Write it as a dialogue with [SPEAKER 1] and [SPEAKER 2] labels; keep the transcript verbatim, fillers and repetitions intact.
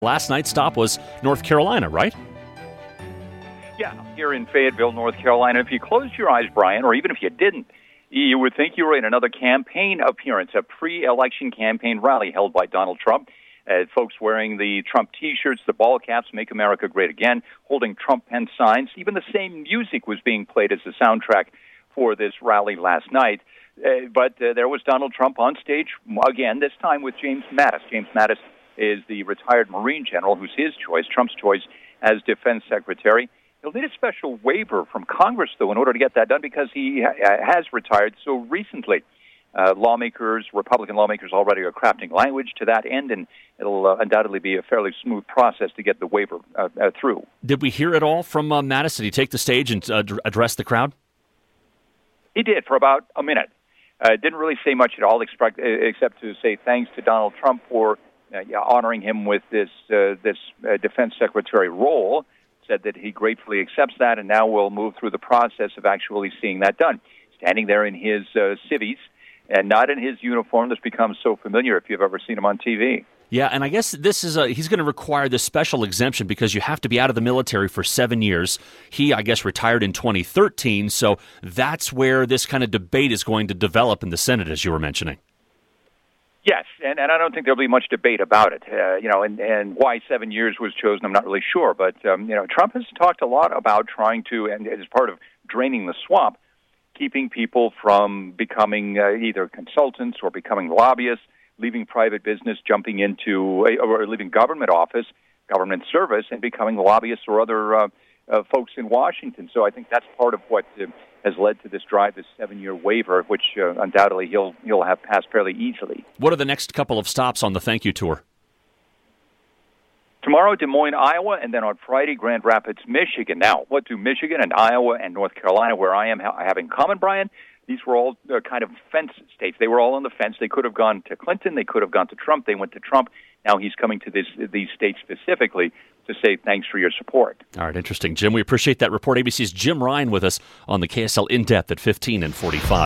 [SPEAKER 1] Last night's stop was North Carolina, right?
[SPEAKER 2] Yeah, here in Fayetteville, North Carolina. If you closed your eyes, Brian, or even if you didn't, you would think you were in another campaign appearance, a pre-election campaign rally held by Donald Trump. Uh, folks wearing the Trump T-shirts, the ball caps, Make America Great Again, holding Trump pen signs. Even the same music was being played as the soundtrack for this rally last night. Uh, but uh, there was Donald Trump on stage again, this time with James Mattis. James Mattis is the retired Marine general who's his choice, Trump's choice, as defense secretary. He'll need a special waiver from Congress, though, in order to get that done because he ha- has retired so recently. Uh, lawmakers, Republican lawmakers already are crafting language to that end, and it'll uh, undoubtedly be a fairly smooth process to get the waiver uh, uh, through.
[SPEAKER 1] Did we hear it all from uh, Mattis? Did he take the stage and uh, address the crowd?
[SPEAKER 2] He did for about a minute. Uh, didn't really say much at all, except, except to say thanks to Donald Trump for uh, yeah, honoring him with this uh, this uh, defense secretary role. Said that he gratefully accepts that, and now we'll move through the process of actually seeing that done. Standing there in his uh, civvies, and not in his uniform that's become so familiar if you've ever seen him on T V.
[SPEAKER 1] Yeah, and I guess this is a, he's going to require this special exemption because you have to be out of the military for seven years. He, I guess, retired in twenty thirteen, so that's where this kind of debate is going to develop in the Senate, as you were mentioning.
[SPEAKER 2] Yes, and, and I don't think there'll be much debate about it. Uh, you know, and, and why seven years was chosen, I'm not really sure. But, um, you know, Trump has talked a lot about trying to, and as part of draining the swamp, keeping people from becoming uh, either consultants or becoming lobbyists, leaving private business, jumping into, uh, or leaving government office, government service, and becoming lobbyists or other uh, uh, folks in Washington. So I think that's part of what uh, has led to this drive, this seven-year waiver, which uh, undoubtedly he'll he'll have passed fairly easily.
[SPEAKER 1] What are the next couple of stops on the thank you tour?
[SPEAKER 2] Tomorrow, Des Moines, Iowa, and then on Friday, Grand Rapids, Michigan. Now, what do Michigan and Iowa and North Carolina, where I am, ha- have in common, Brian? These were all uh, kind of fence states. They were all on the fence. They could have gone to Clinton. They could have gone to Trump. They went to Trump. Now he's coming to this, these states specifically to say thanks for your support.
[SPEAKER 1] All right, interesting. Jim, we appreciate that report. A B C's Jim Ryan with us on the K S L In-Depth at fifteen and forty-five.